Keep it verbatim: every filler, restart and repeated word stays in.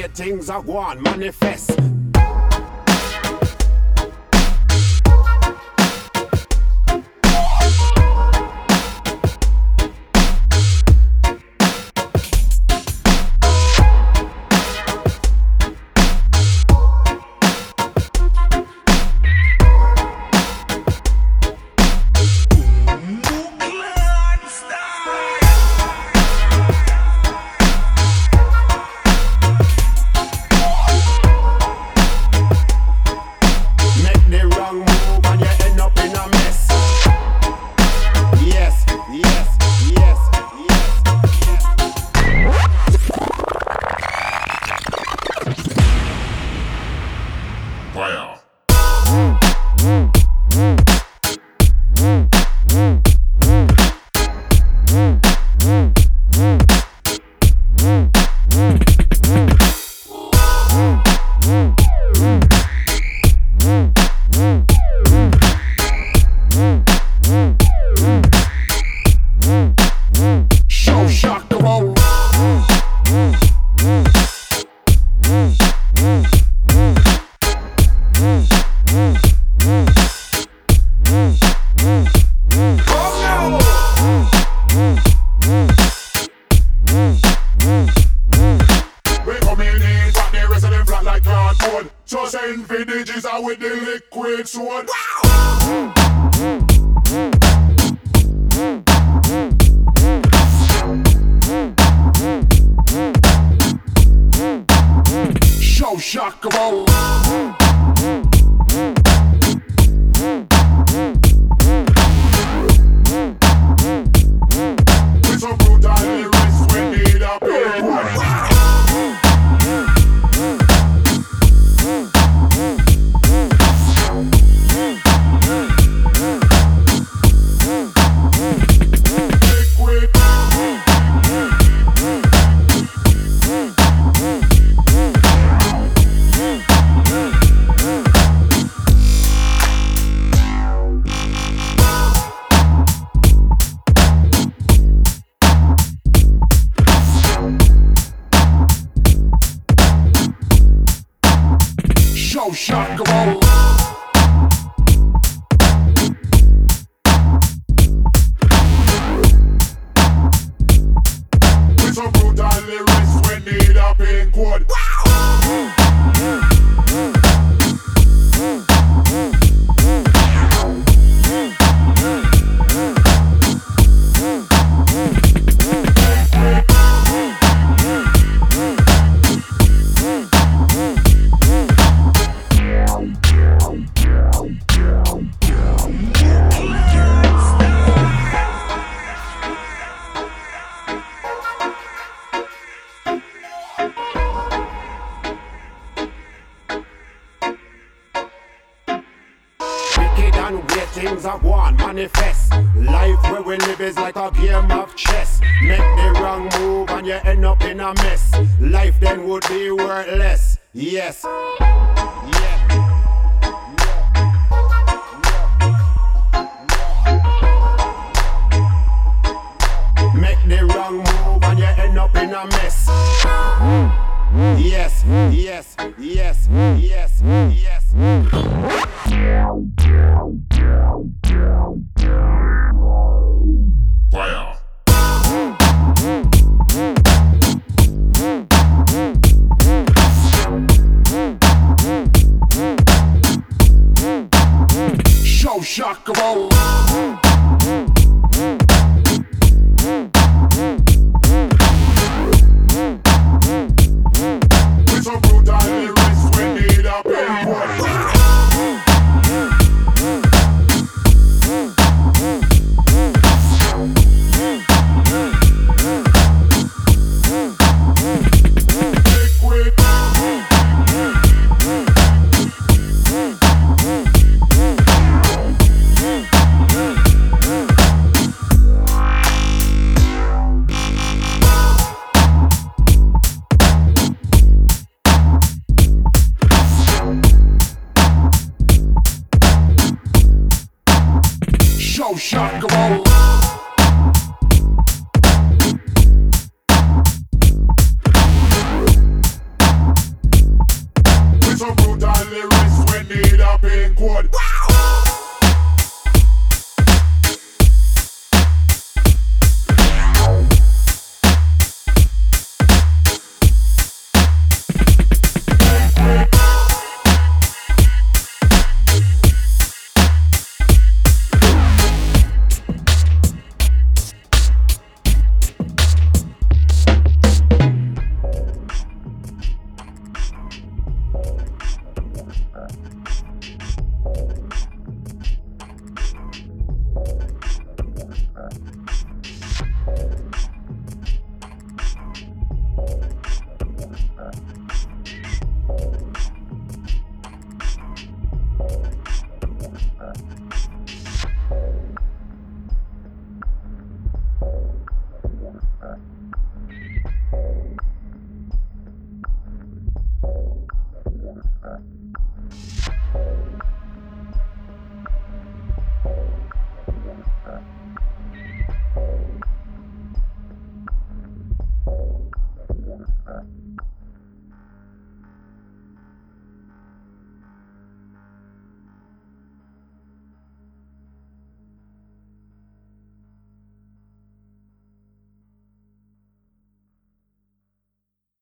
way things are going, manifest. Things are one manifest. Life where we live is like a game of chess. Make the wrong move and you end up in a mess. Life then would be worthless. Yes. Yeah. Make the wrong move and you end up in a mess. Yes, yes, yes, yes, yes. Fire. Show shock about. With some brutal lyrics we need a big show shock about. some brutal lyrics when need a pin code. Wow.